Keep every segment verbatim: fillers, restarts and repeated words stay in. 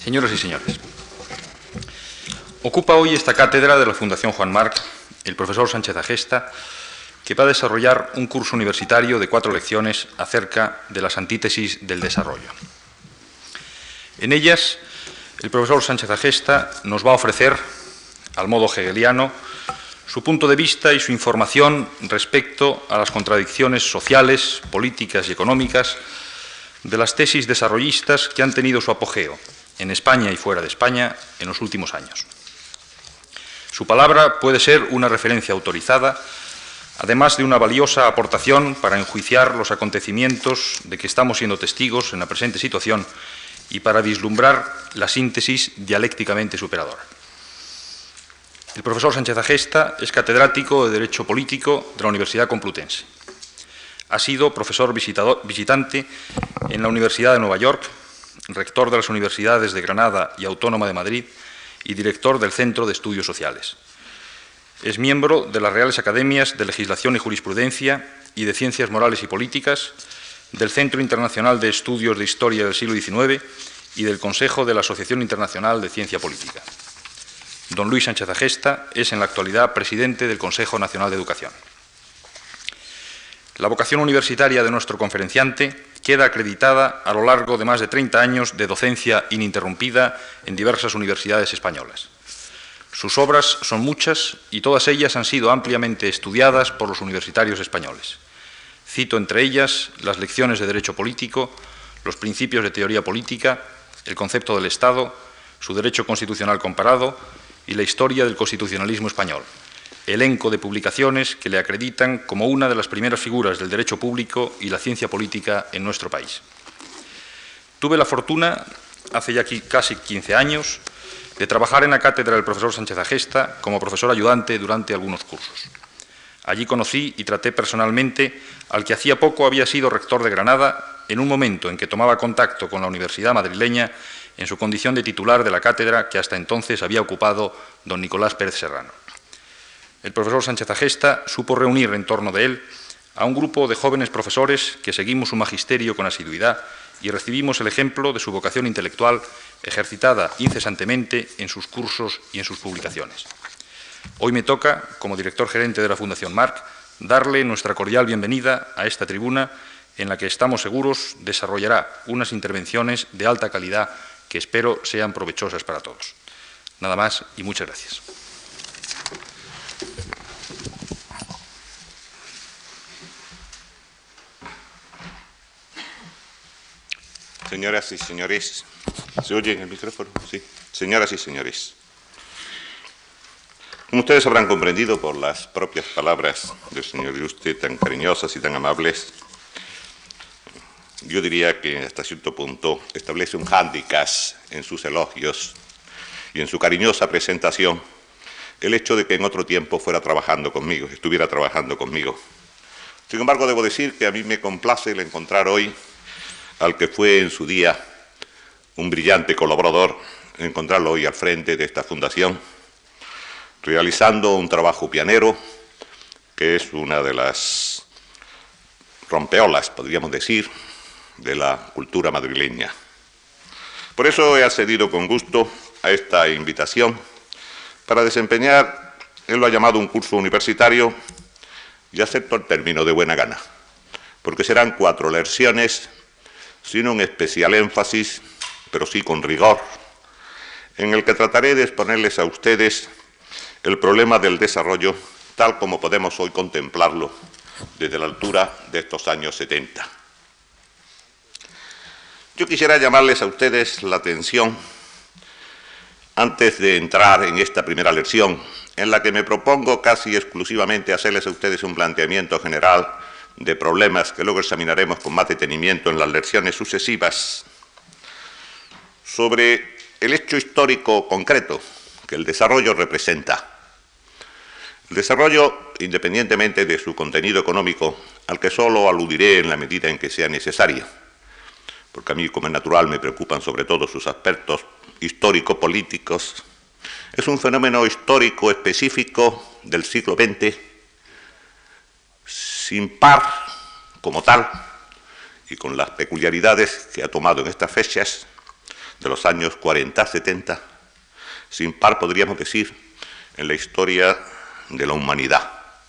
Señoras y señores, ocupa hoy esta cátedra de la Fundación Juan March el profesor Sánchez Agesta, que va a desarrollar un curso universitario de cuatro lecciones acerca de las antítesis del desarrollo. En ellas, el profesor Sánchez Agesta nos va a ofrecer, al modo hegeliano, su punto de vista y su información respecto a las contradicciones sociales, políticas y económicas de las tesis desarrollistas que han tenido su apogeo en España y fuera de España en los últimos años. Su palabra puede ser una referencia autorizada, además de una valiosa aportación para enjuiciar los acontecimientos de que estamos siendo testigos en la presente situación y para vislumbrar la síntesis dialécticamente superadora. El profesor Sánchez Agesta es catedrático de Derecho Político de la Universidad Complutense. Ha sido profesor visitador, visitante en la Universidad de Nueva York, rector de las Universidades de Granada y Autónoma de Madrid y director del Centro de Estudios Sociales. Es miembro de las Reales Academias de Legislación y Jurisprudencia y de Ciencias Morales y Políticas, del Centro Internacional de Estudios de Historia del Siglo diecinueve y del Consejo de la Asociación Internacional de Ciencia Política. Don Luis Sánchez Agesta es en la actualidad presidente del Consejo Nacional de Educación. La vocación universitaria de nuestro conferenciante queda acreditada a lo largo de más de treinta años de docencia ininterrumpida en diversas universidades españolas. Sus obras son muchas y todas ellas han sido ampliamente estudiadas por los universitarios españoles. Cito entre ellas las lecciones de Derecho Político, los principios de teoría política, el concepto del Estado, su derecho constitucional comparado y la historia del constitucionalismo español, elenco de publicaciones que le acreditan como una de las primeras figuras del derecho público y la ciencia política en nuestro país. Tuve la fortuna, hace ya casi quince años, de trabajar en la cátedra del profesor Sánchez Agesta como profesor ayudante durante algunos cursos. Allí conocí y traté personalmente al que hacía poco había sido rector de Granada en un momento en que tomaba contacto con la Universidad madrileña en su condición de titular de la cátedra que hasta entonces había ocupado don Nicolás Pérez Serrano. El profesor Sánchez Agesta supo reunir en torno de él a un grupo de jóvenes profesores que seguimos su magisterio con asiduidad y recibimos el ejemplo de su vocación intelectual ejercitada incesantemente en sus cursos y en sus publicaciones. Hoy me toca, como director gerente de la Fundación March, darle nuestra cordial bienvenida a esta tribuna en la que estamos seguros desarrollará unas intervenciones de alta calidad que espero sean provechosas para todos. Nada más y muchas gracias. Señoras y señores, ¿se oye en el micrófono? Sí. Señoras y señores, como ustedes habrán comprendido por las propias palabras del señor Yuste, tan cariñosas y tan amables, yo diría que hasta cierto punto establece un hándicap en sus elogios y en su cariñosa presentación el hecho de que en otro tiempo fuera trabajando conmigo, estuviera trabajando conmigo. Sin embargo, debo decir que a mí me complace el encontrar hoy al que fue en su día un brillante colaborador, encontrarlo hoy al frente de esta fundación, realizando un trabajo pionero, que es una de las rompeolas, podríamos decir, de la cultura madrileña. Por eso he accedido con gusto a esta invitación para desempeñar, él lo ha llamado un curso universitario, y acepto el término de buena gana, porque serán cuatro lecciones sin un especial énfasis, pero sí con rigor, en el que trataré de exponerles a ustedes el problema del desarrollo tal como podemos hoy contemplarlo desde la altura de estos años setenta. Yo quisiera llamarles a ustedes la atención, antes de entrar en esta primera lección, en la que me propongo casi exclusivamente hacerles a ustedes un planteamiento general de problemas que luego examinaremos con más detenimiento en las lecciones sucesivas, sobre el hecho histórico concreto que el desarrollo representa. El desarrollo, independientemente de su contenido económico, al que solo aludiré en la medida en que sea necesario, porque a mí, como es natural, me preocupan sobre todo sus aspectos histórico-políticos, es un fenómeno histórico específico del siglo veinte, sin par como tal, y con las peculiaridades que ha tomado en estas fechas, de los años cuarenta, setenta, sin par podríamos decir, en la historia de la humanidad.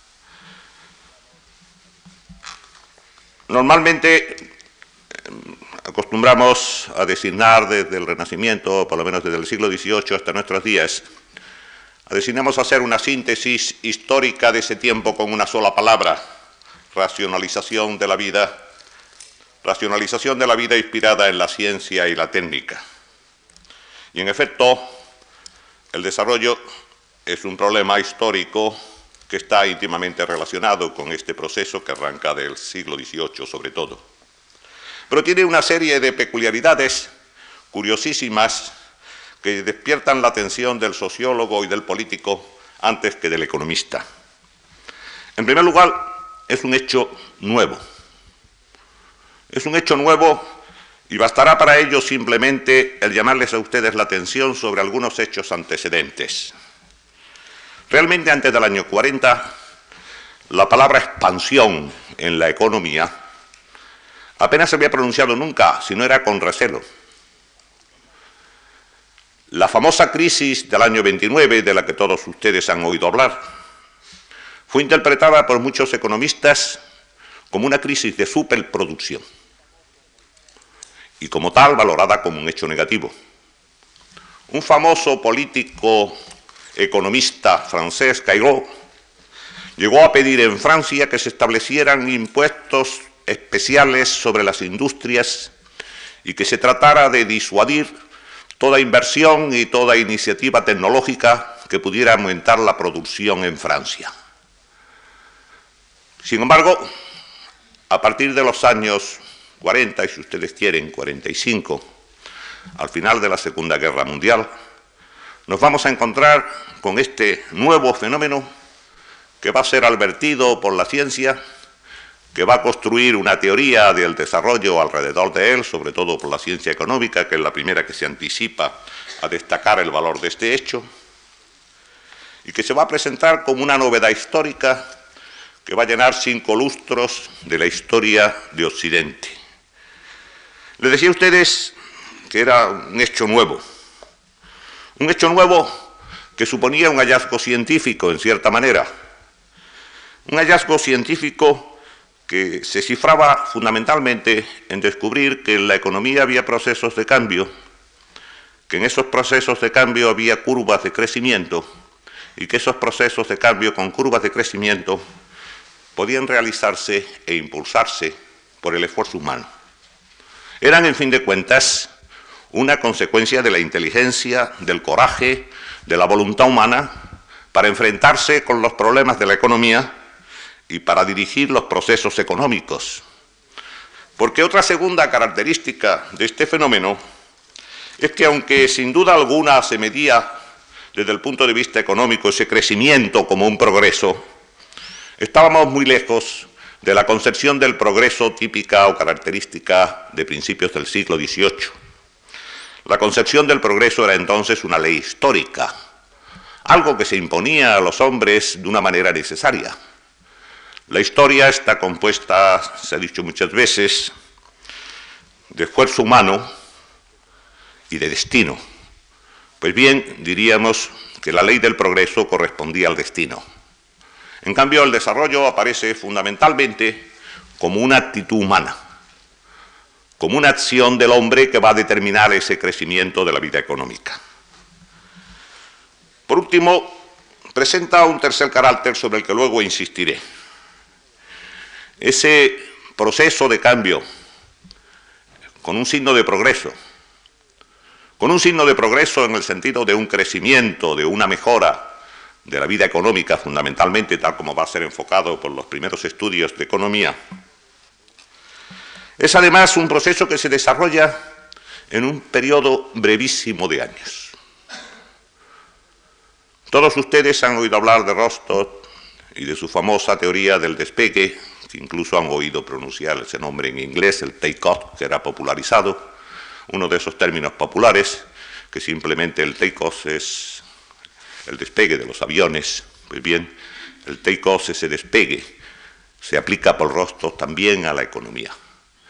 Normalmente acostumbramos a designar desde el Renacimiento, por lo menos desde el siglo dieciocho hasta nuestros días, designamos a hacer una síntesis histórica de ese tiempo con una sola palabra: racionalización de la vida, racionalización de la vida inspirada en la ciencia y la técnica. Y en efecto, el desarrollo es un problema histórico que está íntimamente relacionado con este proceso que arranca del siglo dieciocho sobre todo. Pero tiene una serie de peculiaridades curiosísimas que despiertan la atención del sociólogo y del político antes que del economista. En primer lugar, es un hecho nuevo. Es un hecho nuevo y bastará para ello simplemente el llamarles a ustedes la atención sobre algunos hechos antecedentes. Realmente, antes del año cuarenta, la palabra expansión en la economía apenas se había pronunciado nunca, si no era con recelo. La famosa crisis del año veintinueve, de la que todos ustedes han oído hablar, fue interpretada por muchos economistas como una crisis de superproducción y como tal valorada como un hecho negativo. Un famoso político economista francés, Caillot, llegó a pedir en Francia que se establecieran impuestos especiales sobre las industrias y que se tratara de disuadir toda inversión y toda iniciativa tecnológica que pudiera aumentar la producción en Francia. Sin embargo, a partir de los años cuarenta, y si ustedes quieren, cuarenta y cinco, al final de la Segunda Guerra Mundial, nos vamos a encontrar con este nuevo fenómeno que va a ser advertido por la ciencia, que va a construir una teoría del desarrollo alrededor de él, sobre todo por la ciencia económica, que es la primera que se anticipa a destacar el valor de este hecho, y que se va a presentar como una novedad histórica que va a llenar cinco lustros de la historia de Occidente. Les decía a ustedes que era un hecho nuevo, un hecho nuevo que suponía un hallazgo científico, en cierta manera, un hallazgo científico que se cifraba fundamentalmente en descubrir que en la economía había procesos de cambio, que en esos procesos de cambio había curvas de crecimiento y que esos procesos de cambio con curvas de crecimiento podían realizarse e impulsarse por el esfuerzo humano. Eran, en fin de cuentas, una consecuencia de la inteligencia, del coraje, de la voluntad humana para enfrentarse con los problemas de la economía y para dirigir los procesos económicos. Porque otra segunda característica de este fenómeno es que, aunque sin duda alguna se medía desde el punto de vista económico ese crecimiento como un progreso, estábamos muy lejos de la concepción del progreso típica o característica de principios del siglo dieciocho. La concepción del progreso era entonces una ley histórica, algo que se imponía a los hombres de una manera necesaria. La historia está compuesta, se ha dicho muchas veces, de esfuerzo humano y de destino. Pues bien, diríamos que la ley del progreso correspondía al destino. En cambio, el desarrollo aparece fundamentalmente como una actitud humana, como una acción del hombre que va a determinar ese crecimiento de la vida económica. Por último, presenta un tercer carácter sobre el que luego insistiré. Ese proceso de cambio con un signo de progreso, con un signo de progreso en el sentido de un crecimiento, de una mejora de la vida económica, fundamentalmente, tal como va a ser enfocado por los primeros estudios de economía, es además un proceso que se desarrolla en un periodo brevísimo de años. Todos ustedes han oído hablar de Rostock y de su famosa teoría del despegue, que incluso han oído pronunciar ese nombre en inglés, el take-off, que era popularizado, uno de esos términos populares, que simplemente el take-off es el despegue de los aviones. Pues bien, el take-off, ese despegue, se aplica por Rostock también a la economía.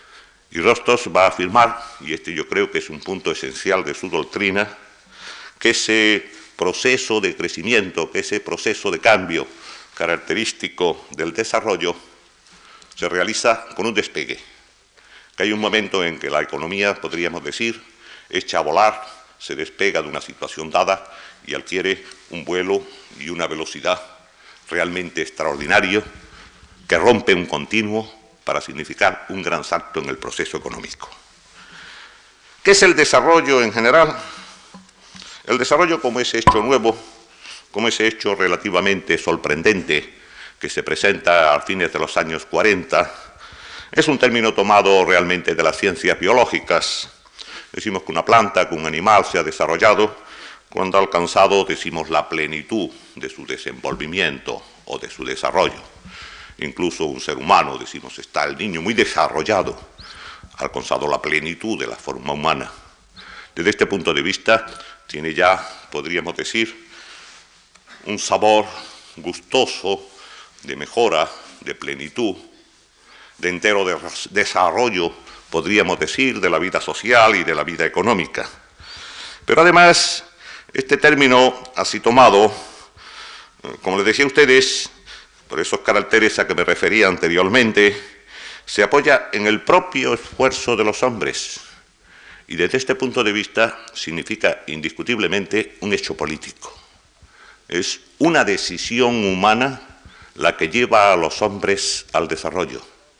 Y Rostock va a afirmar, y este yo creo que es un punto esencial de su doctrina, que ese proceso de crecimiento, que ese proceso de cambio característico del desarrollo se realiza con un despegue, que hay un momento en que la economía, podríamos decir, echa a volar, se despega de una situación dada y adquiere un vuelo y una velocidad realmente extraordinario que rompe un continuo para significar un gran salto en el proceso económico. ¿Qué es el desarrollo en general? El desarrollo como ese hecho nuevo, como ese hecho relativamente sorprendente que se presenta a fines de los años cuarenta, es un término tomado realmente de las ciencias biológicas. Decimos que una planta, que un animal se ha desarrollado cuando ha alcanzado, decimos, la plenitud de su desenvolvimiento o de su desarrollo. Incluso un ser humano, decimos, está el niño muy desarrollado, ha alcanzado la plenitud de la forma humana. Desde este punto de vista, tiene ya, podríamos decir, un sabor gustoso de mejora, de plenitud, de entero de desarrollo, podríamos decir, de la vida social y de la vida económica. Pero además, este término así tomado, como les decía a ustedes, por esos caracteres a que me refería anteriormente, se apoya en el propio esfuerzo de los hombres y desde este punto de vista significa indiscutiblemente un hecho político. Es una decisión humana la que lleva a los hombres al desarrollo.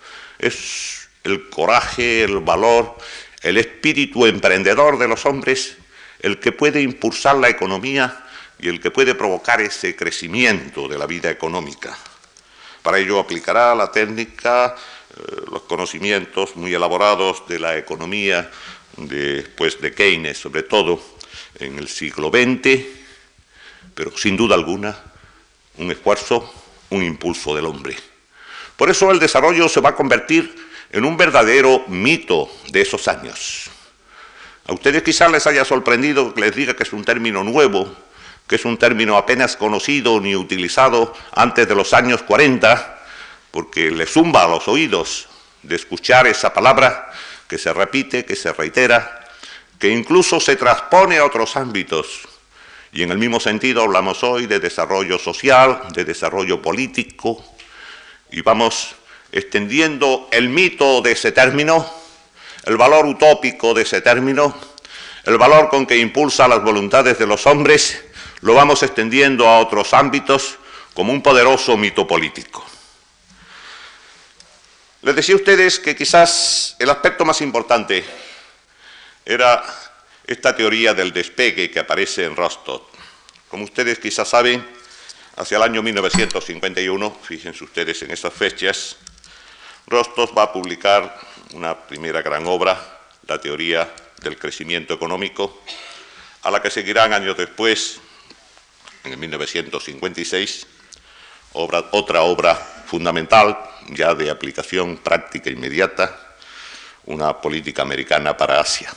Es el coraje, el valor, el espíritu emprendedor de los hombres el que puede impulsar la economía y el que puede provocar ese crecimiento de la vida económica. Para ello aplicará la técnica, eh, los conocimientos muy elaborados de la economía de, pues, de Keynes, sobre todo en el siglo veinte, pero sin duda alguna un esfuerzo, un impulso del hombre. Por eso el desarrollo se va a convertir en un verdadero mito de esos años. A ustedes quizás les haya sorprendido que les diga que es un término nuevo, que es un término apenas conocido ni utilizado antes de los años cuarenta, porque les zumba a los oídos de escuchar esa palabra que se repite, que se reitera, que incluso se transpone a otros ámbitos. Y en el mismo sentido hablamos hoy de desarrollo social, de desarrollo político, y vamos extendiendo el mito de ese término, el valor utópico de ese término, el valor con que impulsa las voluntades de los hombres, lo vamos extendiendo a otros ámbitos como un poderoso mito político. Les decía a ustedes que quizás el aspecto más importante era esta teoría del despegue que aparece en Rostock. Como ustedes quizás saben, hacia el año mil novecientos cincuenta y uno, fíjense ustedes en esas fechas, Rostock va a publicar una primera gran obra, la teoría del crecimiento económico, a la que seguirán años después, en el mil novecientos cincuenta y seis, obra, otra obra fundamental, ya de aplicación práctica inmediata, una política americana para Asia.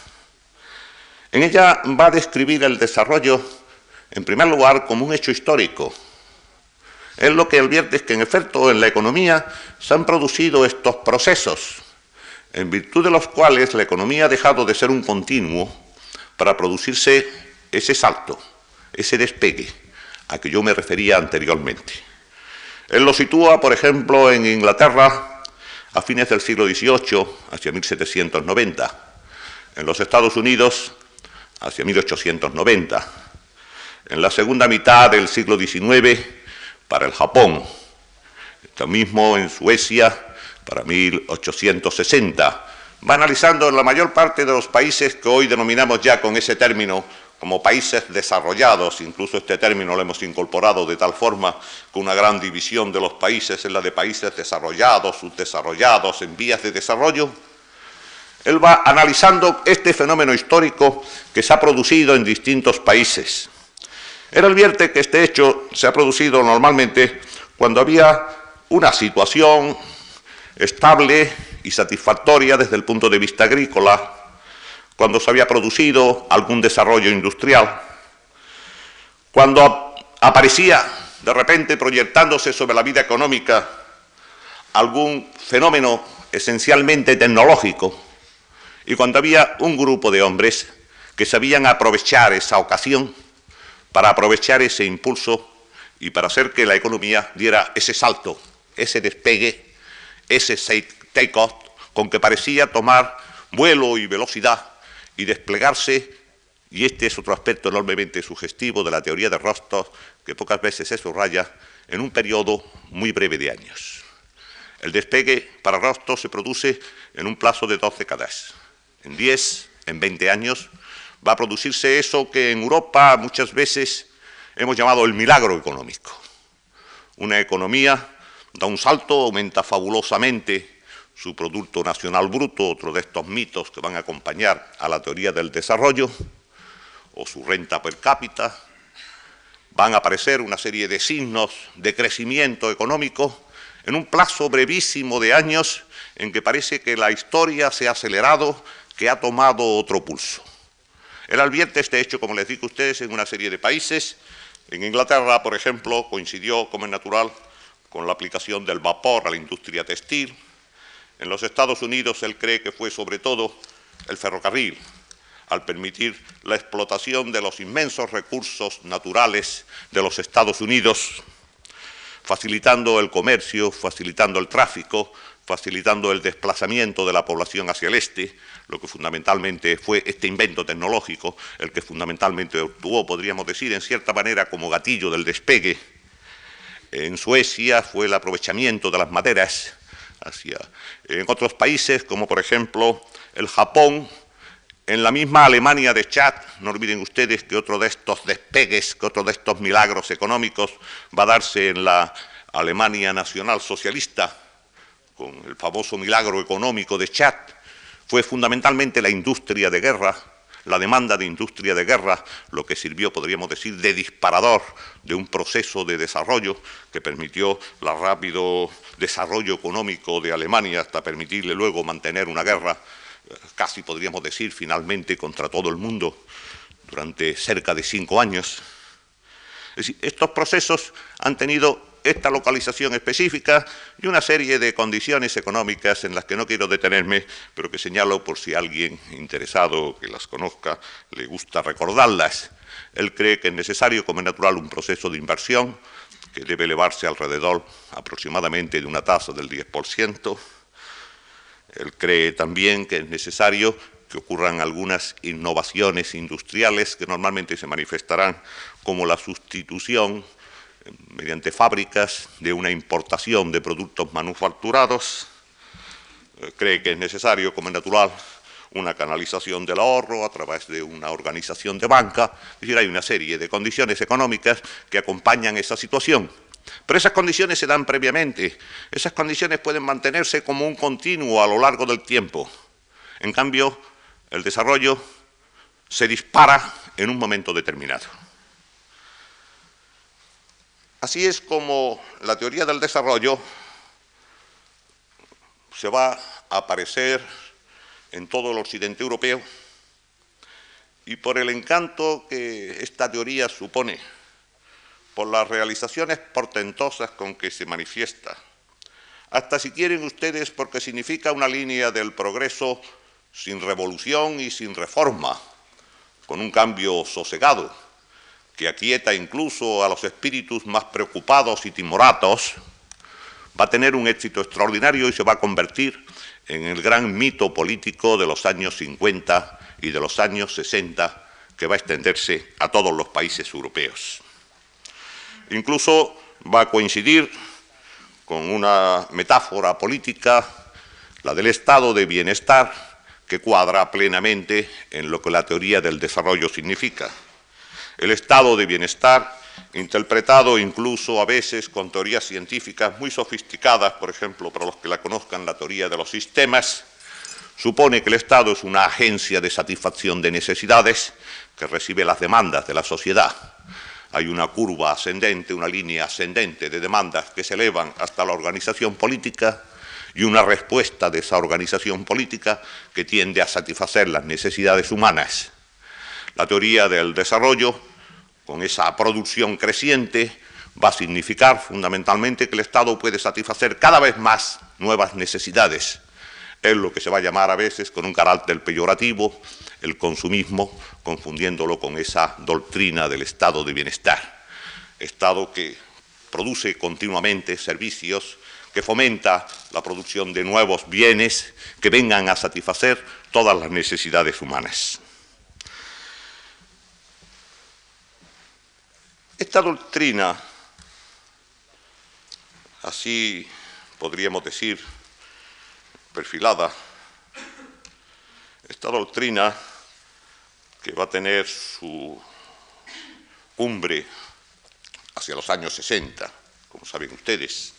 En ella va a describir el desarrollo, en primer lugar, como un hecho histórico. Él lo que advierte es que, en efecto, en la economía se han producido estos procesos, en virtud de los cuales la economía ha dejado de ser un continuo para producirse ese salto, ese despegue a que yo me refería anteriormente. Él lo sitúa, por ejemplo, en Inglaterra a fines del siglo dieciocho, hacia mil setecientos noventa, en los Estados Unidos hacia mil ochocientos noventa, en la segunda mitad del siglo diecinueve para el Japón, lo mismo en Suecia para mil ochocientos sesenta. Va analizando en la mayor parte de los países que hoy denominamos ya con ese término como países desarrollados, incluso este término lo hemos incorporado de tal forma que una gran división de los países es la de países desarrollados, subdesarrollados, en vías de desarrollo. Él va analizando este fenómeno histórico que se ha producido en distintos países. Él advierte que este hecho se ha producido normalmente cuando había una situación estable y satisfactoria desde el punto de vista agrícola, cuando se había producido algún desarrollo industrial, cuando aparecía de repente proyectándose sobre la vida económica algún fenómeno esencialmente tecnológico, y cuando había un grupo de hombres que sabían aprovechar esa ocasión para aprovechar ese impulso y para hacer que la economía diera ese salto, ese despegue, ese take-off con que parecía tomar vuelo y velocidad y desplegarse, y este es otro aspecto enormemente sugestivo de la teoría de Rostov, que pocas veces se subraya, en un periodo muy breve de años. El despegue para Rostov se produce en un plazo de dos décadas. En diez, en veinte años, va a producirse eso que en Europa muchas veces hemos llamado el milagro económico. Una economía da un salto, aumenta fabulosamente su Producto Nacional Bruto, otro de estos mitos que van a acompañar a la teoría del desarrollo, o su renta per cápita. Van a aparecer una serie de signos de crecimiento económico en un plazo brevísimo de años en que parece que la historia se ha acelerado, que ha tomado otro pulso. Él advierte este hecho, como les digo a ustedes, en una serie de países. En Inglaterra, por ejemplo, coincidió, como es natural, con la aplicación del vapor a la industria textil. En los Estados Unidos, él cree que fue sobre todo el ferrocarril, al permitir la explotación de los inmensos recursos naturales de los Estados Unidos, facilitando el comercio, facilitando el tráfico, facilitando el desplazamiento de la población hacia el este, lo que fundamentalmente fue este invento tecnológico, el que fundamentalmente actuó, podríamos decir, en cierta manera como gatillo del despegue. En Suecia fue el aprovechamiento de las maderas hacia, en otros países, como por ejemplo el Japón, en la misma Alemania de Chad. No olviden ustedes que otro de estos despegues, que otro de estos milagros económicos va a darse en la Alemania nacional socialista, con el famoso milagro económico de Chad. Fue fundamentalmente la industria de guerra, la demanda de industria de guerra, lo que sirvió, podríamos decir, de disparador de un proceso de desarrollo que permitió el rápido desarrollo económico de Alemania hasta permitirle luego mantener una guerra, casi podríamos decir finalmente contra todo el mundo, durante cerca de cinco años. Es decir, estos procesos han tenido esta localización específica y una serie de condiciones económicas en las que no quiero detenerme, pero que señalo por si alguien interesado que las conozca le gusta recordarlas. Él cree que es necesario, como es natural, un proceso de inversión que debe elevarse alrededor aproximadamente de una tasa del diez por ciento. Él cree también que es necesario que ocurran algunas innovaciones industriales que normalmente se manifestarán como la sustitución mediante fábricas de una importación de productos manufacturados. Eh, cree que es necesario, como es natural, una canalización del ahorro a través de una organización de banca. Es decir, hay una serie de condiciones económicas que acompañan esa situación. Pero esas condiciones se dan previamente. Esas condiciones pueden mantenerse como un continuo a lo largo del tiempo. En cambio, el desarrollo se dispara en un momento determinado. Así es como la teoría del desarrollo se va a aparecer en todo el occidente europeo, y por el encanto que esta teoría supone, por las realizaciones portentosas con que se manifiesta, hasta si quieren ustedes porque significa una línea del progreso sin revolución y sin reforma, con un cambio sosegado, que aquieta incluso a los espíritus más preocupados y timoratos, va a tener un éxito extraordinario y se va a convertir en el gran mito político de los años cincuenta y de los años sesenta, que va a extenderse a todos los países europeos. Incluso va a coincidir con una metáfora política, la del estado de bienestar, que cuadra plenamente en lo que la teoría del desarrollo significa. El estado de bienestar, interpretado incluso a veces con teorías científicas muy sofisticadas, por ejemplo, para los que la conozcan, la teoría de los sistemas, supone que el Estado es una agencia de satisfacción de necesidades que recibe las demandas de la sociedad. Hay una curva ascendente, una línea ascendente de demandas que se elevan hasta la organización política y una respuesta de esa organización política que tiende a satisfacer las necesidades humanas. La teoría del desarrollo, con esa producción creciente, va a significar fundamentalmente que el Estado puede satisfacer cada vez más nuevas necesidades. Es lo que se va a llamar a veces, con un carácter peyorativo, el consumismo, confundiéndolo con esa doctrina del estado de bienestar. Estado que produce continuamente servicios, que fomenta la producción de nuevos bienes que vengan a satisfacer todas las necesidades humanas. Esta doctrina, así podríamos decir, perfilada, esta doctrina que va a tener su cumbre hacia los años sesenta, como saben ustedes,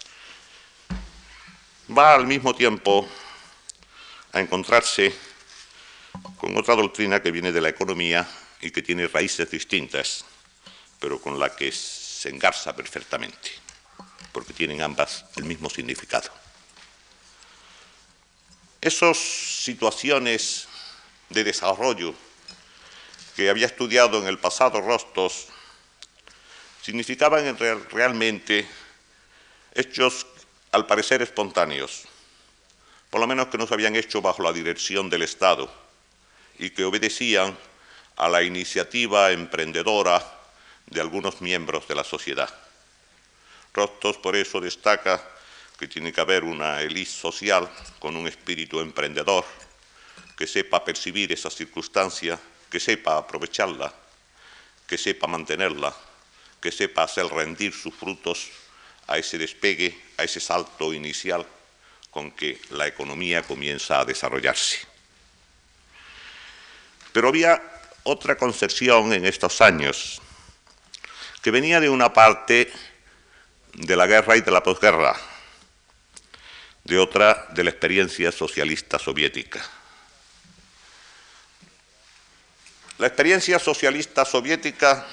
va al mismo tiempo a encontrarse con otra doctrina que viene de la economía y que tiene raíces distintas, pero con la que se engarza perfectamente, porque tienen ambas el mismo significado. Esas situaciones de desarrollo que había estudiado en el pasado Rostos significaban en real, realmente hechos al parecer espontáneos, por lo menos que no se habían hecho bajo la dirección del Estado y que obedecían a la iniciativa emprendedora de algunos miembros de la sociedad. Rostos por eso destaca que tiene que haber una élite social con un espíritu emprendedor, que sepa percibir esa circunstancia, que sepa aprovecharla, que sepa mantenerla, que sepa hacer rendir sus frutos a ese despegue, a ese salto inicial con que la economía comienza a desarrollarse. Pero había otra concepción en estos años que venía de una parte de la guerra y de la posguerra, de otra de la experiencia socialista soviética. La experiencia socialista soviética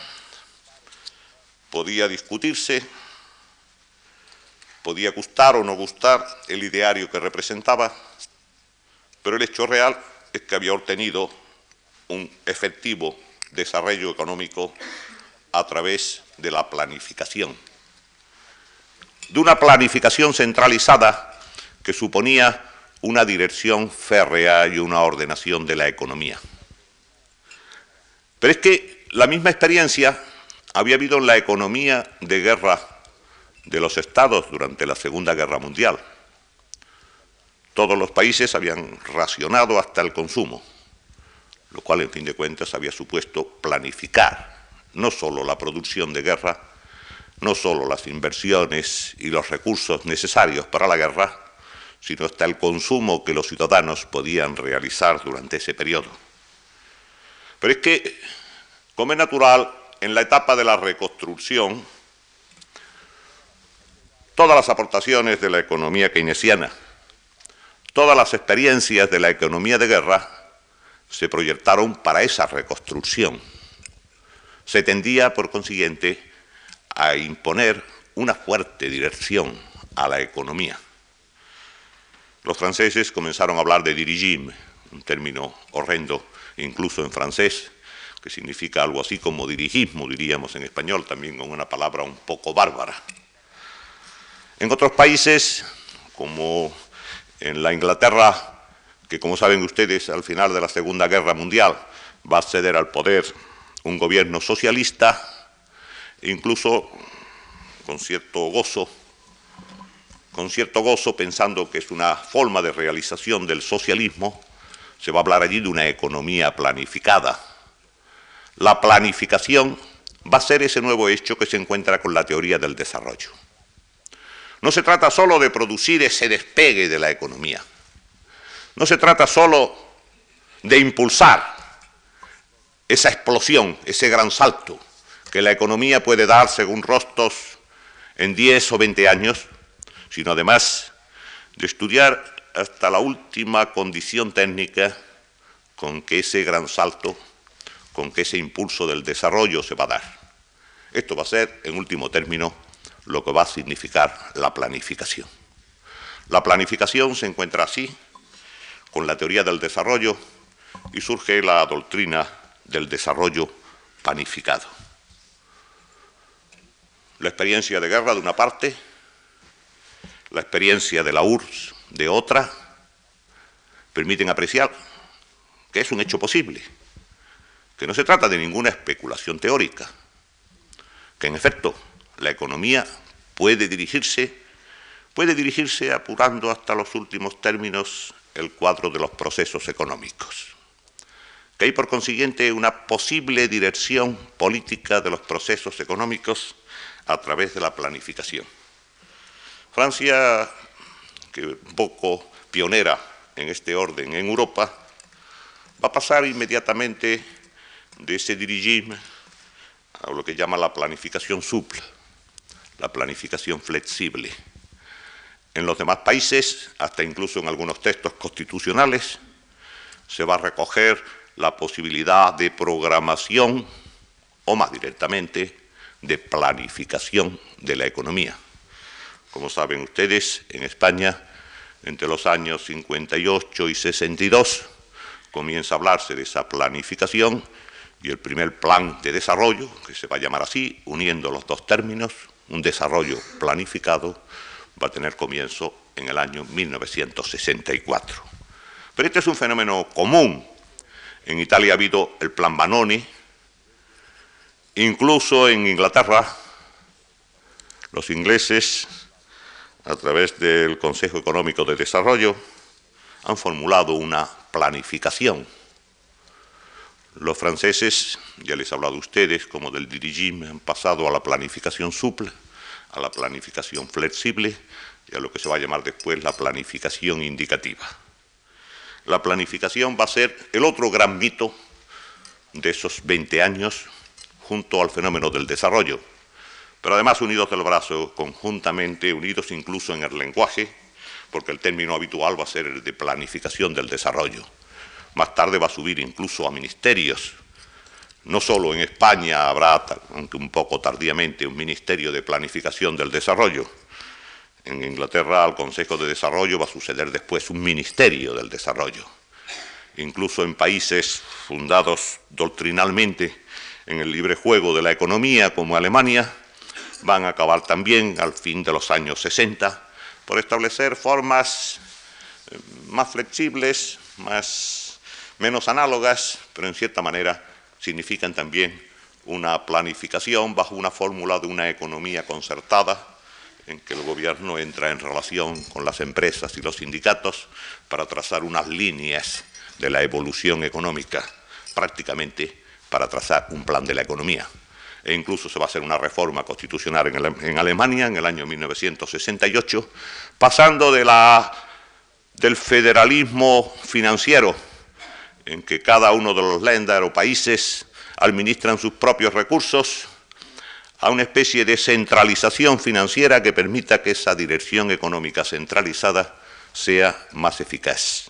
podía discutirse, podía gustar o no gustar el ideario que representaba, pero el hecho real es que había obtenido un efectivo desarrollo económico a través de la planificación, de una planificación centralizada que suponía una dirección férrea y una ordenación de la economía. Pero es que la misma experiencia había habido en la economía de guerra de los estados durante la Segunda Guerra Mundial. Todos los países habían racionado hasta el consumo, lo cual, en fin de cuentas, había supuesto planificar no solo la producción de guerra, no solo las inversiones y los recursos necesarios para la guerra, sino hasta el consumo que los ciudadanos podían realizar durante ese periodo. Pero es que, como es natural, en la etapa de la reconstrucción, todas las aportaciones de la economía keynesiana, todas las experiencias de la economía de guerra se proyectaron para esa reconstrucción. Se tendía, por consiguiente, a imponer una fuerte dirección a la economía. Los franceses comenzaron a hablar de dirigime, un término horrendo, incluso en francés, que significa algo así como dirigismo, diríamos en español, también con una palabra un poco bárbara. En otros países, como en la Inglaterra, que como saben ustedes, al final de la Segunda Guerra Mundial va a ceder al poder un gobierno socialista, incluso con cierto gozo, con cierto gozo pensando que es una forma de realización del socialismo, se va a hablar allí de una economía planificada. La planificación va a ser ese nuevo hecho que se encuentra con la teoría del desarrollo. No se trata solo de producir ese despegue de la economía, no se trata solo de impulsar esa explosión, ese gran salto que la economía puede dar, según Rostos, en diez o veinte años, sino además de estudiar hasta la última condición técnica con que ese gran salto, con que ese impulso del desarrollo se va a dar. Esto va a ser, en último término, lo que va a significar la planificación. La planificación se encuentra así con la teoría del desarrollo y surge la doctrina del desarrollo planificado. La experiencia de guerra de una parte, la experiencia de la U R S S de otra, permiten apreciar que es un hecho posible, que no se trata de ninguna especulación teórica, que en efecto la economía puede dirigirse, puede dirigirse apurando hasta los últimos términos el cuadro de los procesos económicos, que hay por consiguiente una posible dirección política de los procesos económicos a través de la planificación. Francia, que un poco pionera en este orden en Europa, va a pasar inmediatamente de ese dirigir a lo que llama la planificación souple, la planificación flexible. En los demás países, hasta incluso en algunos textos constitucionales, se va a recoger la posibilidad de programación o más directamente de planificación de la economía. Como saben ustedes, en España, entre los años cincuenta y ocho y sesenta y dos, comienza a hablarse de esa planificación y el primer plan de desarrollo, que se va a llamar así, uniendo los dos términos, un desarrollo planificado, va a tener comienzo en el año mil novecientos sesenta y cuatro. Pero este es un fenómeno común. En Italia ha habido el plan Vanoni, incluso en Inglaterra, los ingleses, a través del Consejo Económico de Desarrollo, han formulado una planificación. Los franceses, ya les he hablado a ustedes, como del dirigir, han pasado a la planificación souple, a la planificación flexible y a lo que se va a llamar después la planificación indicativa. La planificación va a ser el otro gran mito de esos veinte años junto al fenómeno del desarrollo, pero además unidos del brazo conjuntamente, unidos incluso en el lenguaje, porque el término habitual va a ser el de planificación del desarrollo. Más tarde va a subir incluso a ministerios. No solo en España habrá, aunque un poco tardíamente, un ministerio de planificación del desarrollo. En Inglaterra al Consejo de Desarrollo va a suceder después un ministerio del desarrollo. Incluso en países fundados doctrinalmente en el libre juego de la economía, como Alemania, van a acabar también al fin de los años sesenta por establecer formas más flexibles, más, menos análogas, pero en cierta manera significan también una planificación bajo una fórmula de una economía concertada, en que el gobierno entra en relación con las empresas y los sindicatos para trazar unas líneas de la evolución económica, prácticamente para trazar un plan de la economía. E incluso se va a hacer una reforma constitucional en, el, en Alemania en el año mil novecientos sesenta y ocho, pasando de la, del federalismo financiero, en que cada uno de los Länder o países administran sus propios recursos, a una especie de centralización financiera que permita que esa dirección económica centralizada sea más eficaz.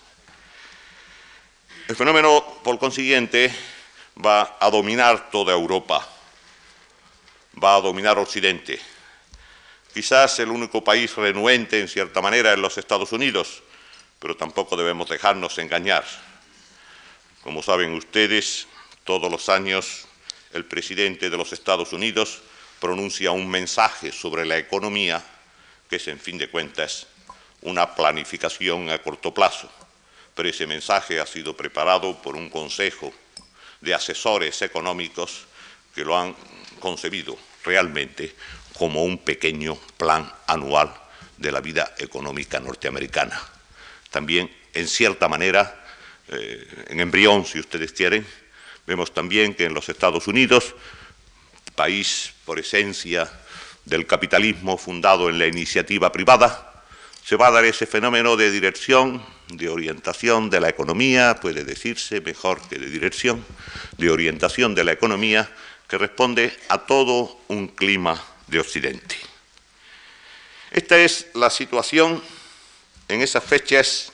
El fenómeno, por consiguiente, va a dominar toda Europa, va a dominar Occidente. Quizás el único país renuente, en cierta manera, es los Estados Unidos, pero tampoco debemos dejarnos engañar. Como saben ustedes, todos los años el presidente de los Estados Unidos pronuncia un mensaje sobre la economía que es, en fin de cuentas, una planificación a corto plazo. Pero ese mensaje ha sido preparado por un consejo de asesores económicos que lo han concebido realmente como un pequeño plan anual de la vida económica norteamericana. También, en cierta manera, eh, en embrión, si ustedes quieren, vemos también que en los Estados Unidos, país por esencia del capitalismo fundado en la iniciativa privada, se va a dar ese fenómeno de dirección, de orientación de la economía, puede decirse mejor que de dirección, de orientación de la economía, que responde a todo un clima de Occidente. Esta es la situación en esas fechas,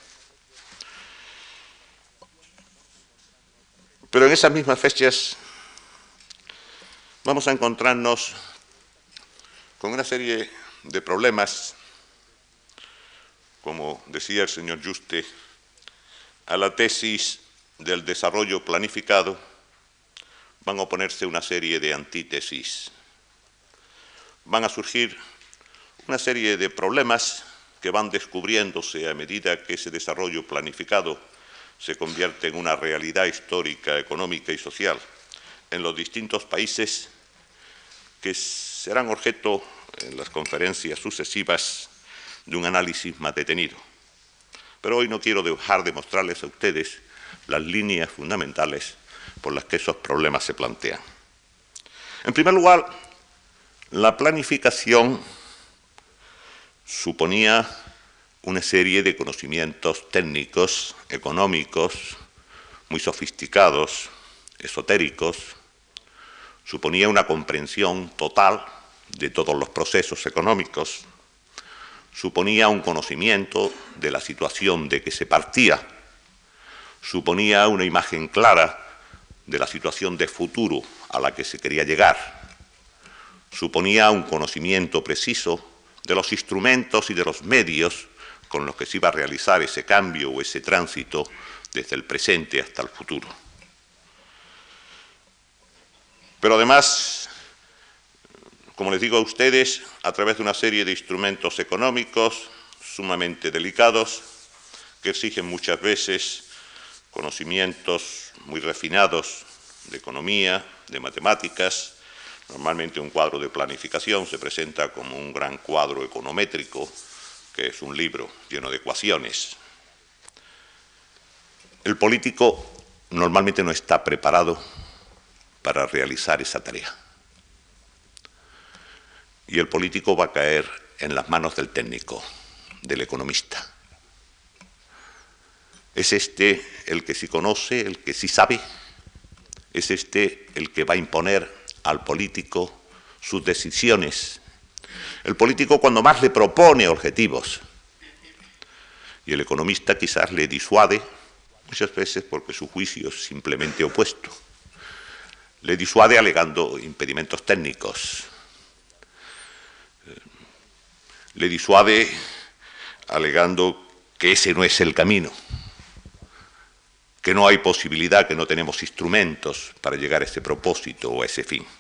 pero en esas mismas fechas vamos a encontrarnos con una serie de problemas, como decía el señor Juste, a la tesis del desarrollo planificado van a oponerse una serie de antítesis. Van a surgir una serie de problemas que van descubriéndose a medida que ese desarrollo planificado se convierte en una realidad histórica, económica y social en los distintos países que serán objeto en las conferencias sucesivas de un análisis más detenido. Pero hoy no quiero dejar de mostrarles a ustedes las líneas fundamentales por las que esos problemas se plantean. En primer lugar, la planificación suponía una serie de conocimientos técnicos, económicos, muy sofisticados, esotéricos, suponía una comprensión total de todos los procesos económicos, suponía un conocimiento de la situación de que se partía, suponía una imagen clara de la situación de futuro a la que se quería llegar, suponía un conocimiento preciso de los instrumentos y de los medios con los que se iba a realizar ese cambio o ese tránsito desde el presente hasta el futuro. Pero además, como les digo a ustedes, a través de una serie de instrumentos económicos sumamente delicados, que exigen muchas veces conocimientos muy refinados de economía, de matemáticas. Normalmente un cuadro de planificación se presenta como un gran cuadro econométrico, que es un libro lleno de ecuaciones. El político normalmente no está preparado para realizar esa tarea. Y el político va a caer en las manos del técnico, del economista. Es este el que sí conoce, el que sí sabe, es este el que va a imponer al político sus decisiones. El político cuando más le propone objetivos y el economista quizás le disuade, muchas veces porque su juicio es simplemente opuesto. Le disuade alegando impedimentos técnicos, le disuade alegando que ese no es el camino, que no hay posibilidad, que no tenemos instrumentos para llegar a ese propósito o a ese fin.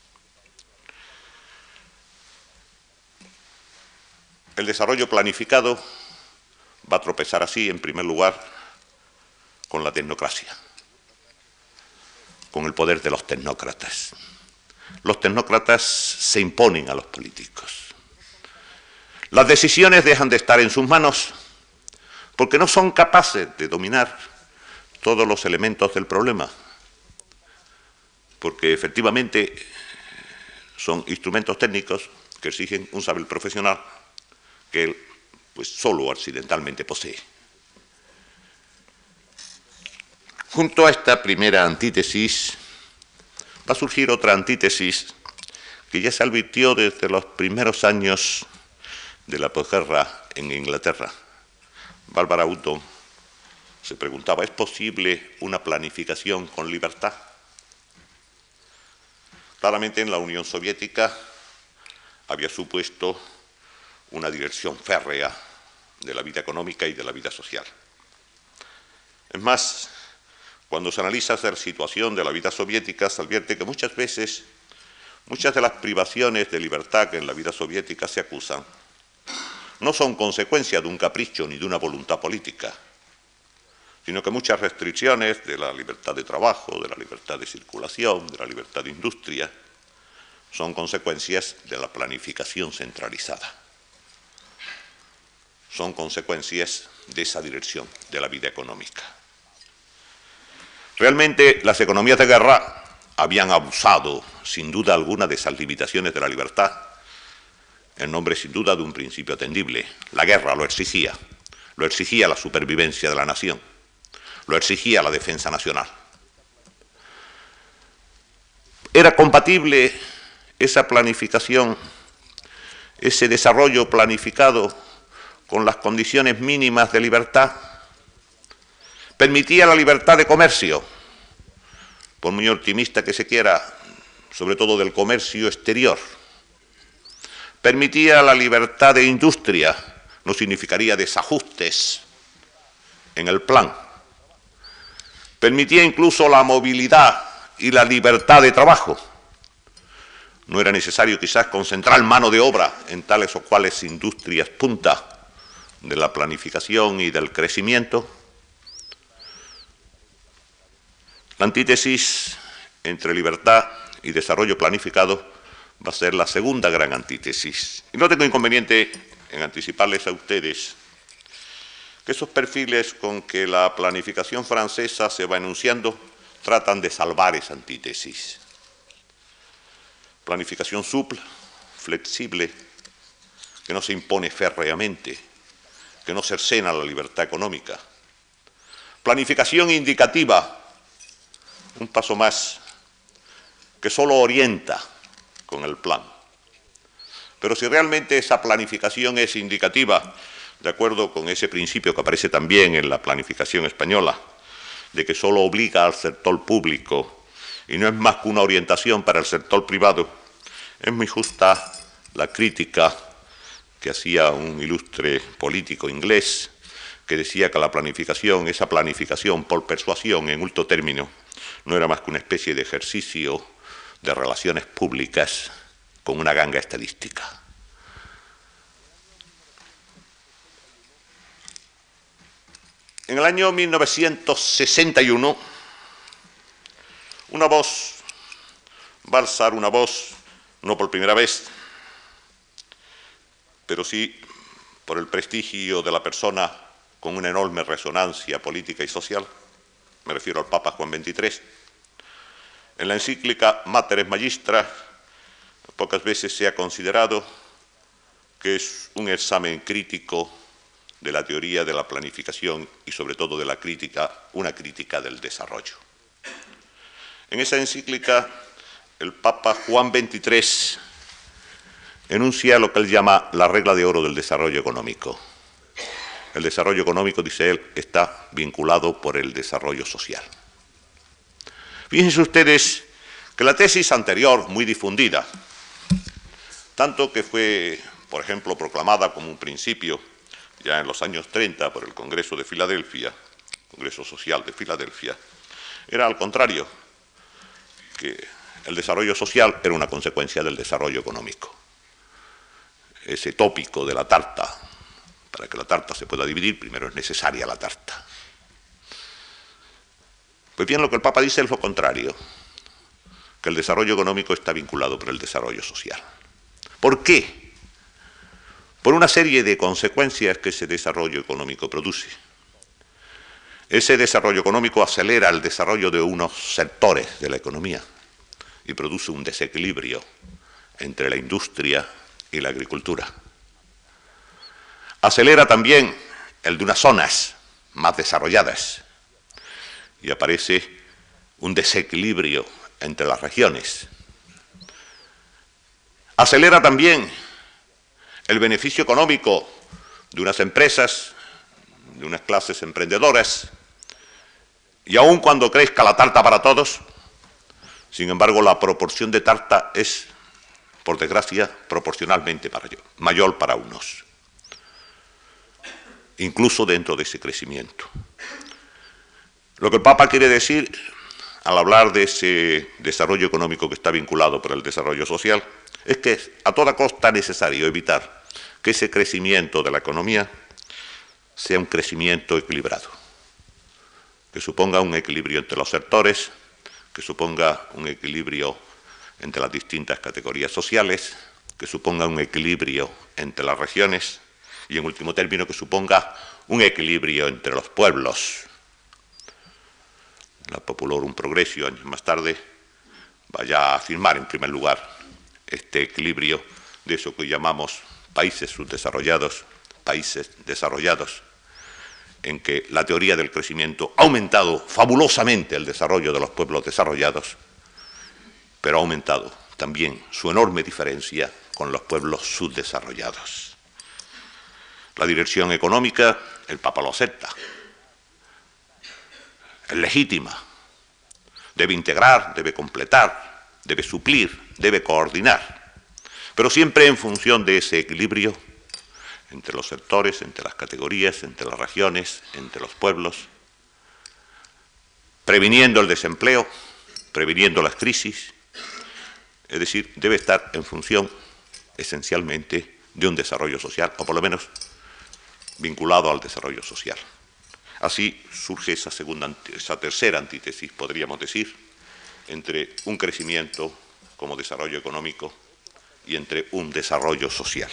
El desarrollo planificado va a tropezar así, en primer lugar, con la tecnocracia, con el poder de los tecnócratas. Los tecnócratas se imponen a los políticos. Las decisiones dejan de estar en sus manos porque no son capaces de dominar todos los elementos del problema, porque efectivamente son instrumentos técnicos que exigen un saber profesional que él pues, solo accidentalmente posee. Junto a esta primera antítesis va a surgir otra antítesis que ya se advirtió desde los primeros años de la posguerra en Inglaterra. Barbara Hutton se preguntaba, ¿es posible una planificación con libertad? Claramente en la Unión Soviética había supuesto una dirección férrea de la vida económica y de la vida social. Es más, cuando se analiza la situación de la vida soviética, se advierte que muchas veces, muchas de las privaciones de libertad que en la vida soviética se acusan, no son consecuencia de un capricho ni de una voluntad política, sino que muchas restricciones de la libertad de trabajo, de la libertad de circulación, de la libertad de industria, son consecuencias de la planificación centralizada. Son consecuencias de esa dirección de la vida económica. Realmente las economías de guerra habían abusado, sin duda alguna, de esas limitaciones de la libertad, en nombre sin duda de un principio atendible. La guerra lo exigía, lo exigía la supervivencia de la nación, lo exigía la defensa nacional. ¿Era compatible esa planificación, ese desarrollo planificado con las condiciones mínimas de libertad? ¿Permitía la libertad de comercio? Por muy optimista que se quiera, sobre todo del comercio exterior. ¿Permitía la libertad de industria? No significaría desajustes en el plan. ¿Permitía incluso la movilidad y la libertad de trabajo? No era necesario quizás concentrar mano de obra en tales o cuales industrias punta de la planificación y del crecimiento. La antítesis entre libertad y desarrollo planificado va a ser la segunda gran antítesis. Y no tengo inconveniente en anticiparles a ustedes que esos perfiles con que la planificación francesa se va enunciando tratan de salvar esa antítesis. Planificación supla, flexible, que no se impone férreamente, que no cercena la libertad económica. Planificación indicativa, un paso más, que solo orienta con el plan. Pero si realmente esa planificación es indicativa, de acuerdo con ese principio que aparece también en la planificación española, de que solo obliga al sector público y no es más que una orientación para el sector privado, es muy justa la crítica que hacía un ilustre político inglés que decía que la planificación, esa planificación por persuasión en último término, no era más que una especie de ejercicio de relaciones públicas con una ganga estadística. En el año mil novecientos sesenta y uno, una voz va a alzar una voz, no por primera vez, pero sí por el prestigio de la persona con una enorme resonancia política y social, me refiero al Papa Juan veintitrés. En la encíclica Mater et Magistra, pocas veces se ha considerado que es un examen crítico de la teoría de la planificación y sobre todo de la crítica, una crítica del desarrollo. En esa encíclica, el Papa Juan veintitrés enuncia lo que él llama la regla de oro del desarrollo económico. El desarrollo económico, dice él, está vinculado por el desarrollo social. Fíjense ustedes que la tesis anterior, muy difundida, tanto que fue, por ejemplo, proclamada como un principio ya en los años treinta por el Congreso de Filadelfia, Congreso Social de Filadelfia, era al contrario, que el desarrollo social era una consecuencia del desarrollo económico. Ese tópico de la tarta, para que la tarta se pueda dividir, primero es necesaria la tarta. Pues bien, lo que el Papa dice es lo contrario, que el desarrollo económico está vinculado por el desarrollo social. ¿Por qué? Por una serie de consecuencias que ese desarrollo económico produce. Ese desarrollo económico acelera el desarrollo de unos sectores de la economía y produce un desequilibrio entre la industria y la agricultura. Acelera también el de unas zonas más desarrolladas y aparece un desequilibrio entre las regiones. Acelera también el beneficio económico de unas empresas, de unas clases emprendedoras, y aun cuando crezca la tarta para todos, sin embargo la proporción de tarta es, por desgracia, proporcionalmente mayor para unos, incluso dentro de ese crecimiento. Lo que el Papa quiere decir, al hablar de ese desarrollo económico que está vinculado por el desarrollo social, es que es a toda costa necesario evitar que ese crecimiento de la economía sea un crecimiento equilibrado, que suponga un equilibrio entre los sectores, que suponga un equilibrio entre las distintas categorías sociales, que suponga un equilibrio entre las regiones y, en último término, que suponga un equilibrio entre los pueblos. La Populorum Progressio, años más tarde, vaya a afirmar, en primer lugar, este equilibrio de eso que llamamos países subdesarrollados, países desarrollados, en que la teoría del crecimiento ha aumentado fabulosamente el desarrollo de los pueblos desarrollados, pero ha aumentado también su enorme diferencia con los pueblos subdesarrollados. La dirección económica, el Papa lo acepta, es legítima, debe integrar, debe completar, debe suplir, debe coordinar, pero siempre en función de ese equilibrio entre los sectores, entre las categorías, entre las regiones, entre los pueblos, previniendo el desempleo, previniendo las crisis, es decir, debe estar en función esencialmente de un desarrollo social, o por lo menos vinculado al desarrollo social. Así surge esa, segunda, esa tercera antítesis, podríamos decir, entre un crecimiento como desarrollo económico y entre un desarrollo social.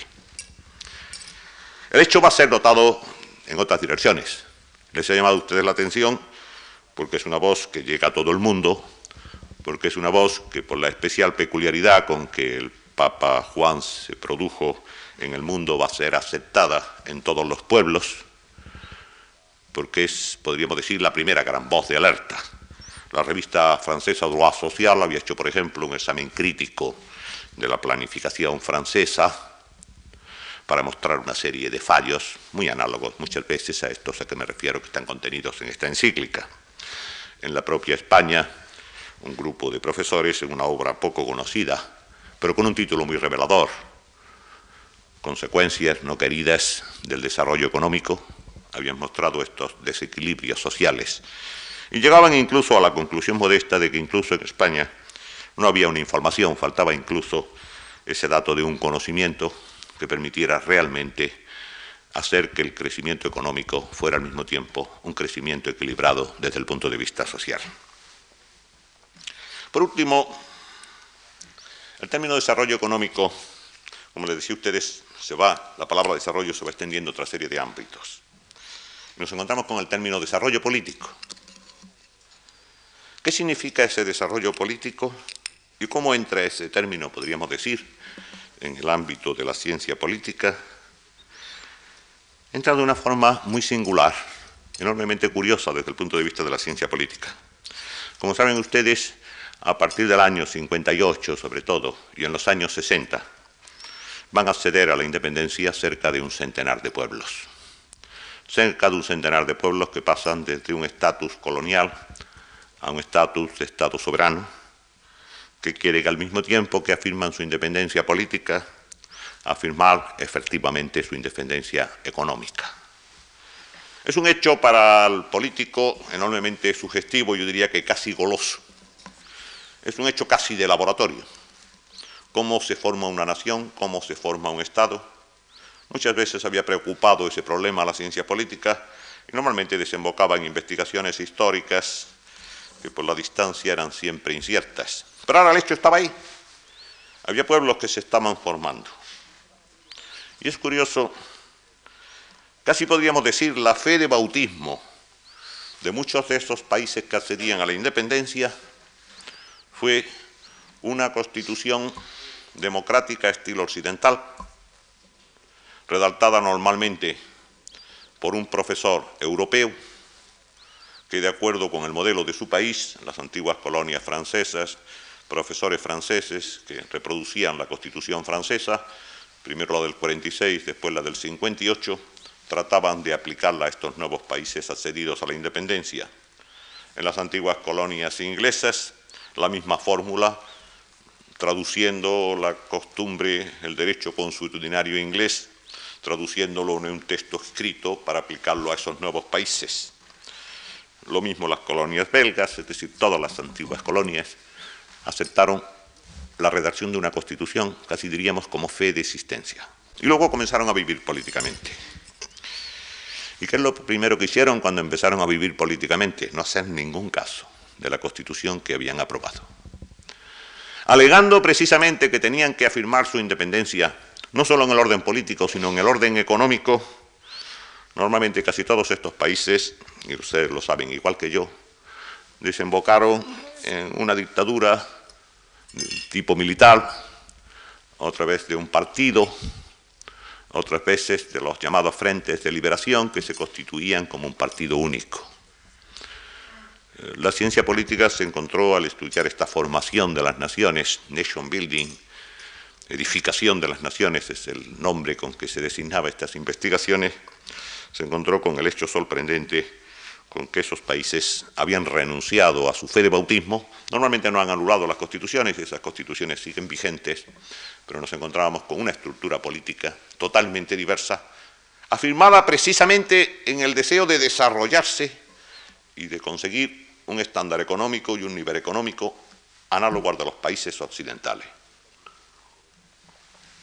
El hecho va a ser notado en otras direcciones. Les he llamado a ustedes la atención porque es una voz que llega a todo el mundo, porque es una voz que, por la especial peculiaridad con que el Papa Juan se produjo en el mundo, va a ser aceptada en todos los pueblos, porque es, podríamos decir, la primera gran voz de alerta. La revista francesa Droit Social había hecho, por ejemplo, un examen crítico de la planificación francesa para mostrar una serie de fallos muy análogos muchas veces a estos a que me refiero que están contenidos en esta encíclica. En la propia España, un grupo de profesores en una obra poco conocida, pero con un título muy revelador, Consecuencias no queridas del desarrollo económico, habían mostrado estos desequilibrios sociales y llegaban incluso a la conclusión modesta de que incluso en España no había una información, faltaba incluso ese dato de un conocimiento que permitiera realmente hacer que el crecimiento económico fuera al mismo tiempo un crecimiento equilibrado desde el punto de vista social. Por último, el término desarrollo económico, como les decía a ustedes, se va, la palabra desarrollo se va extendiendo a otra serie de ámbitos. Nos encontramos con el término desarrollo político. ¿Qué significa ese desarrollo político y cómo entra ese término, podríamos decir, en el ámbito de la ciencia política? Entra de una forma muy singular, enormemente curiosa desde el punto de vista de la ciencia política. Como saben ustedes, a partir del año cincuenta y ocho, sobre todo, y en los años sesenta, van a acceder a la independencia cerca de un centenar de pueblos. Cerca de un centenar de pueblos que pasan desde un estatus colonial a un estatus de Estado soberano, que quiere que al mismo tiempo que afirman su independencia política, afirmar efectivamente su independencia económica. Es un hecho para el político enormemente sugestivo, yo diría que casi goloso. Es un hecho casi de laboratorio. Cómo se forma una nación, cómo se forma un Estado. Muchas veces había preocupado ese problema a la ciencia política y normalmente desembocaba en investigaciones históricas que por la distancia eran siempre inciertas. Pero ahora el hecho estaba ahí. Había pueblos que se estaban formando. Y es curioso, casi podríamos decir, la fe de bautismo de muchos de esos países que accedían a la independencia fue una constitución democrática estilo occidental, redactada normalmente por un profesor europeo que, de acuerdo con el modelo de su país, las antiguas colonias francesas, profesores franceses que reproducían la Constitución francesa, primero la del cuarenta y seis, después la del cincuenta y ocho, trataban de aplicarla a estos nuevos países accedidos a la independencia. En las antiguas colonias inglesas, la misma fórmula, traduciendo la costumbre, el derecho consuetudinario inglés, traduciéndolo en un texto escrito para aplicarlo a esos nuevos países. Lo mismo las colonias belgas, es decir, todas las antiguas colonias, aceptaron la redacción de una constitución, casi diríamos como fe de existencia. Y luego comenzaron a vivir políticamente. ¿Y qué es lo primero que hicieron cuando empezaron a vivir políticamente? No hacer ningún caso de la constitución que habían aprobado. Alegando precisamente que tenían que afirmar su independencia, no solo en el orden político, sino en el orden económico, normalmente casi todos estos países, y ustedes lo saben igual que yo, desembocaron en una dictadura de tipo militar, otra vez de un partido, otras veces de los llamados frentes de liberación que se constituían como un partido único. La ciencia política se encontró al estudiar esta formación de las naciones, nation building, edificación de las naciones es el nombre con que se designaba estas investigaciones, se encontró con el hecho sorprendente con que esos países habían renunciado a su fe de bautismo. Normalmente no han anulado las constituciones y esas constituciones siguen vigentes, pero nos encontrábamos con una estructura política totalmente diversa, afirmada precisamente en el deseo de desarrollarse y de conseguir un estándar económico y un nivel económico análogo al de los países occidentales.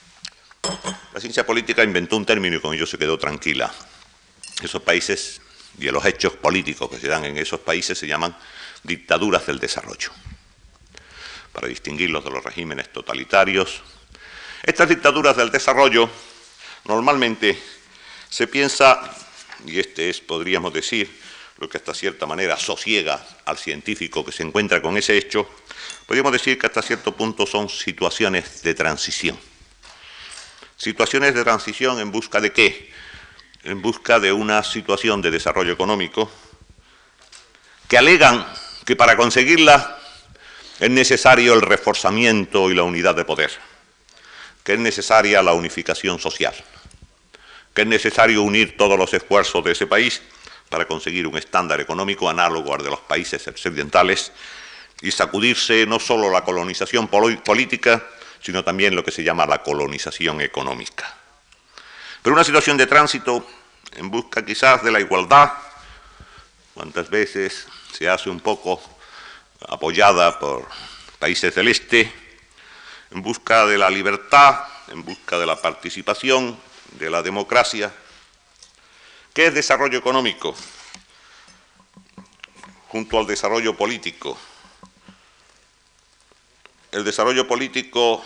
La ciencia política inventó un término y con ello se quedó tranquila. Esos países y en los hechos políticos que se dan en esos países se llaman dictaduras del desarrollo, para distinguirlos de los regímenes totalitarios. Estas dictaduras del desarrollo normalmente se piensa, y este es, podríamos decir, lo que hasta cierta manera sosiega al científico que se encuentra con ese hecho, podríamos decir que hasta cierto punto son situaciones de transición. Situaciones de transición en busca de ¿qué? En busca de una situación de desarrollo económico que alegan que para conseguirla es necesario el reforzamiento y la unidad de poder, que es necesaria la unificación social, que es necesario unir todos los esfuerzos de ese país para conseguir un estándar económico análogo al de los países occidentales y sacudirse no solo la colonización política, sino también lo que se llama la colonización económica. Pero una situación de tránsito en busca quizás de la igualdad, cuántas veces se hace un poco apoyada por países del este, en busca de la libertad, en busca de la participación, de la democracia. ¿Qué es desarrollo económico? Junto al desarrollo político. ¿El desarrollo político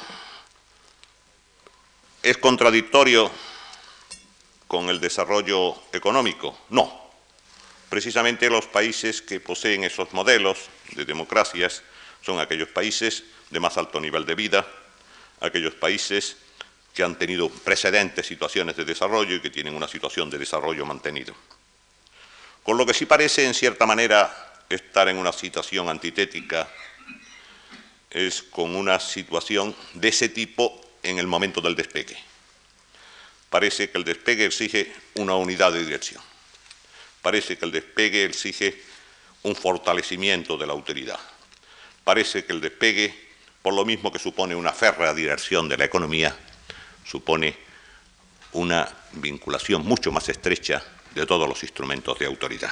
es contradictorio con el desarrollo económico? No. Precisamente los países que poseen esos modelos de democracias son aquellos países de más alto nivel de vida, aquellos países que han tenido precedentes situaciones de desarrollo y que tienen una situación de desarrollo mantenido. Con lo que sí parece, en cierta manera, estar en una situación antitética es con una situación de ese tipo en el momento del despegue. Parece que el despegue exige una unidad de dirección. Parece que el despegue exige un fortalecimiento de la autoridad. Parece que el despegue, por lo mismo que supone una férrea dirección de la economía, supone una vinculación mucho más estrecha de todos los instrumentos de autoridad.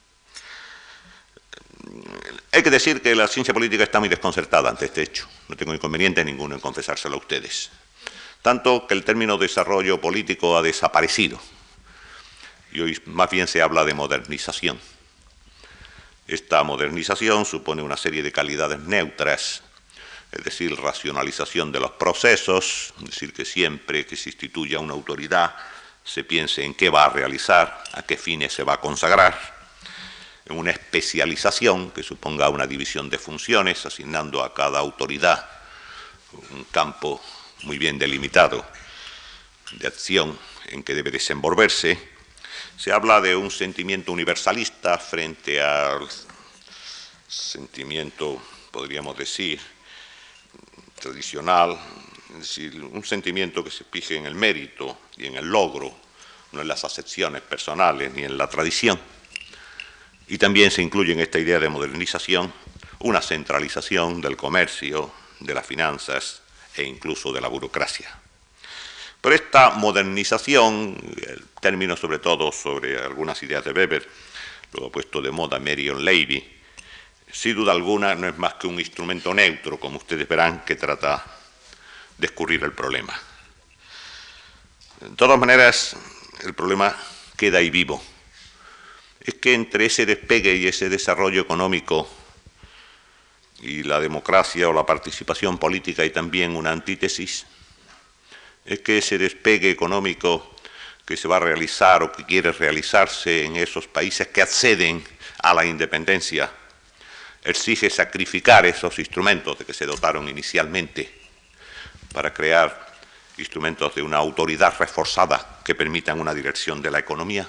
Hay que decir que la ciencia política está muy desconcertada ante este hecho. No tengo inconveniente ninguno en confesárselo a ustedes. Tanto que el término desarrollo político ha desaparecido y hoy más bien se habla de modernización. Esta modernización supone una serie de calidades neutras, es decir, racionalización de los procesos, es decir, que siempre que se instituya una autoridad se piense en qué va a realizar, a qué fines se va a consagrar, en una especialización que suponga una división de funciones, asignando a cada autoridad un campo muy bien delimitado de acción en que debe desenvolverse. Se habla de un sentimiento universalista frente al sentimiento, podríamos decir, tradicional, es decir, un sentimiento que se fije en el mérito y en el logro, no en las acepciones personales ni en la tradición. Y también se incluye en esta idea de modernización una centralización del comercio, de las finanzas e incluso de la burocracia. Pero esta modernización, el término sobre todo sobre algunas ideas de Weber, lo ha puesto de moda Marion Levy, sin duda alguna no es más que un instrumento neutro, como ustedes verán, que trata de escurrir el problema. De todas maneras, el problema queda ahí vivo. Es que entre ese despegue y ese desarrollo económico y la democracia o la participación política hay también una antítesis. Es que ese despegue económico que se va a realizar o que quiere realizarse en esos países que acceden a la independencia exige sacrificar esos instrumentos de que se dotaron inicialmente para crear instrumentos de una autoridad reforzada que permitan una dirección de la economía.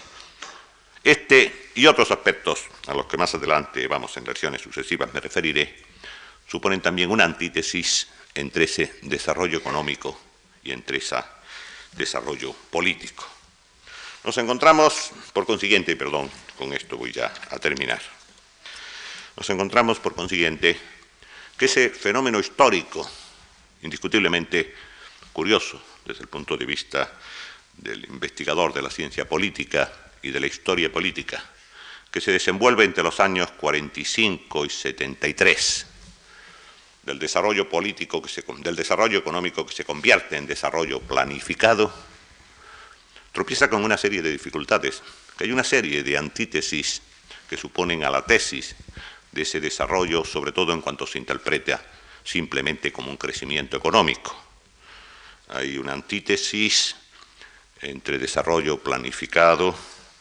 Este y otros aspectos a los que más adelante, vamos, en lecciones sucesivas me referiré, suponen también una antítesis entre ese desarrollo económico y entre ese desarrollo político. Nos encontramos, por consiguiente, y perdón, con esto voy ya a terminar, nos encontramos, por consiguiente, que ese fenómeno histórico, indiscutiblemente curioso desde el punto de vista del investigador de la ciencia política y de la historia política, que se desenvuelve entre los años cuarenta y cinco y setenta y tres, del desarrollo político, que se, del desarrollo económico que se convierte en desarrollo planificado, tropieza con una serie de dificultades que hay una serie de antítesis que suponen a la tesis de ese desarrollo, sobre todo en cuanto se interpreta simplemente como un crecimiento económico. Hay una antítesis entre desarrollo planificado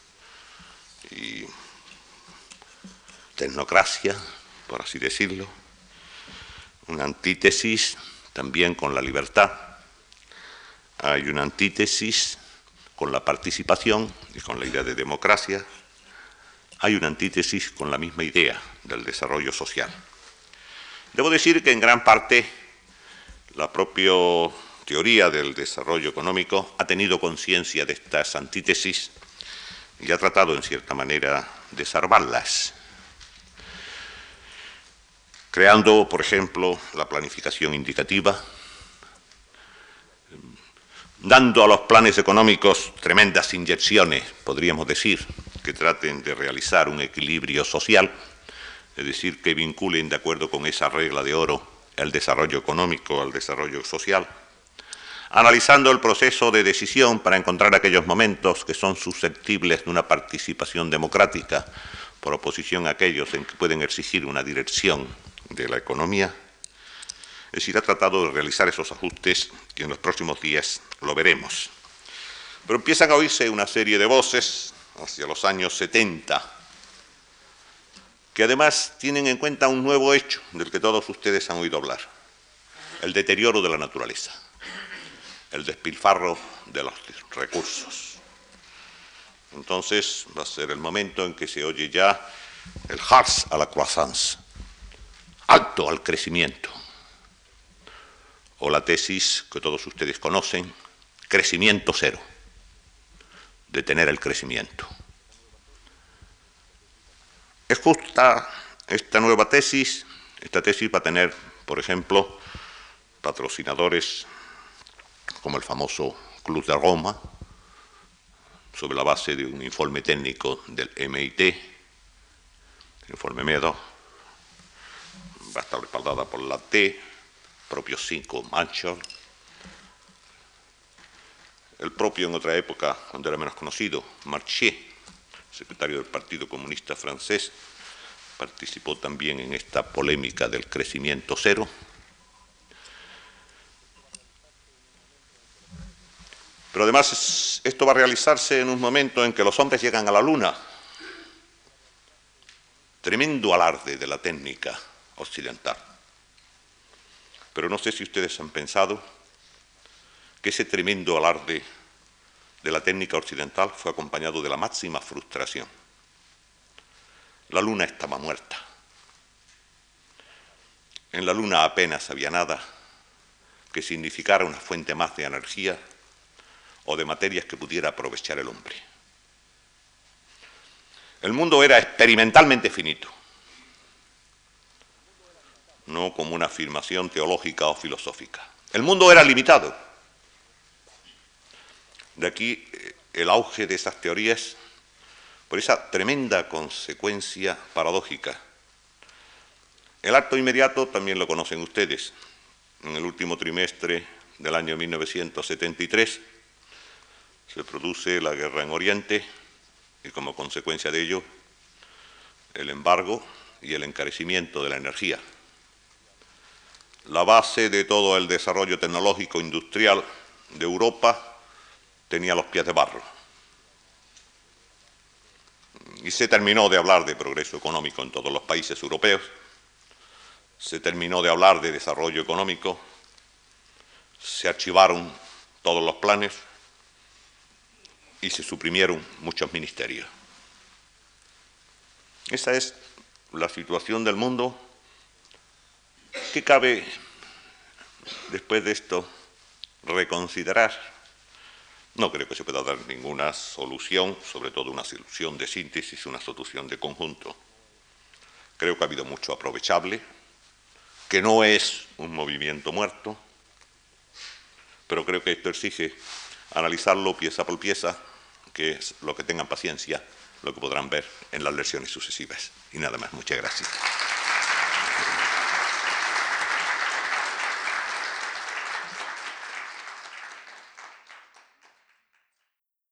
y tecnocracia, por así decirlo, una antítesis también con la libertad, hay una antítesis con la participación y con la idea de democracia, hay una antítesis con la misma idea del desarrollo social. Debo decir que en gran parte la propia teoría del desarrollo económico ha tenido conciencia de estas antítesis y ha tratado en cierta manera de salvarlas, creando, por ejemplo, la planificación indicativa, dando a los planes económicos tremendas inyecciones, podríamos decir, que traten de realizar un equilibrio social, es decir, que vinculen de acuerdo con esa regla de oro el desarrollo económico al desarrollo social, analizando el proceso de decisión para encontrar aquellos momentos que son susceptibles de una participación democrática, por oposición a aquellos en que pueden exigir una dirección de la economía. Es decir, ha tratado de realizar esos ajustes y en los próximos días lo veremos. Pero empiezan a oírse una serie de voces hacia los años setenta, que además tienen en cuenta un nuevo hecho del que todos ustedes han oído hablar, el deterioro de la naturaleza, el despilfarro de los recursos. Entonces va a ser el momento en que se oye ya el harce à la croissance, alto al crecimiento, o la tesis que todos ustedes conocen, crecimiento cero, detener el crecimiento. Es justa esta nueva tesis. Esta tesis va a tener, por ejemplo, patrocinadores como el famoso Club de Roma, sobre la base de un informe técnico del M I T, el informe Meadow, va a estar respaldada por la T, propio cinco Manchor, el propio en otra época, cuando era menos conocido, Marché, secretario del Partido Comunista francés, participó también en esta polémica del crecimiento cero. Pero además esto va a realizarse en un momento en que los hombres llegan a la Luna. Tremendo alarde de la técnica occidental. Pero no sé si ustedes han pensado que ese tremendo alarde de la técnica occidental fue acompañado de la máxima frustración. La Luna estaba muerta. En la Luna apenas había nada que significara una fuente más de energía o de materias que pudiera aprovechar el hombre. El mundo era experimentalmente finito, no como una afirmación teológica o filosófica. El mundo era limitado. De aquí el auge de esas teorías por esa tremenda consecuencia paradójica. El acto inmediato también lo conocen ustedes. En el último trimestre del año mil novecientos setenta y tres se produce la guerra en Oriente y como consecuencia de ello el embargo y el encarecimiento de la energía. La base de todo el desarrollo tecnológico industrial de Europa tenía los pies de barro. Y se terminó de hablar de progreso económico en todos los países europeos, se terminó de hablar de desarrollo económico, se archivaron todos los planes y se suprimieron muchos ministerios. Esa es la situación del mundo. ¿Qué cabe después de esto reconsiderar? No creo que se pueda dar ninguna solución, sobre todo una solución de síntesis, una solución de conjunto. Creo que ha habido mucho aprovechable, que no es un movimiento muerto, pero creo que esto exige analizarlo pieza por pieza, que es lo que tengan paciencia, lo que podrán ver en las lecciones sucesivas. Y nada más, muchas gracias.